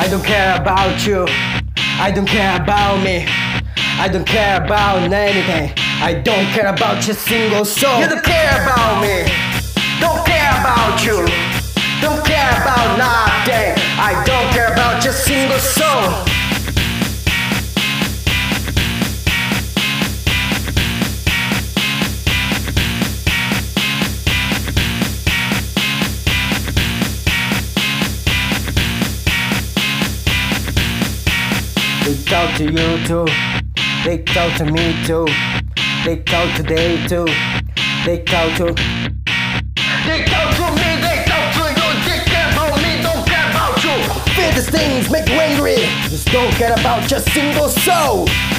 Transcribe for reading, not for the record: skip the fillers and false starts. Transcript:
I don't care about you, I don't care about me, I don't care about anything, I don't care about your single soul. You don't care about me, don't care about you, don't care about nothing, I don't care about your single soul. They talk to you too, they talk to me too, they talk to they too, they talk to me, they talk to you, they care about me, don't care about you. Feel these things make you angry, just don't care about your single soul.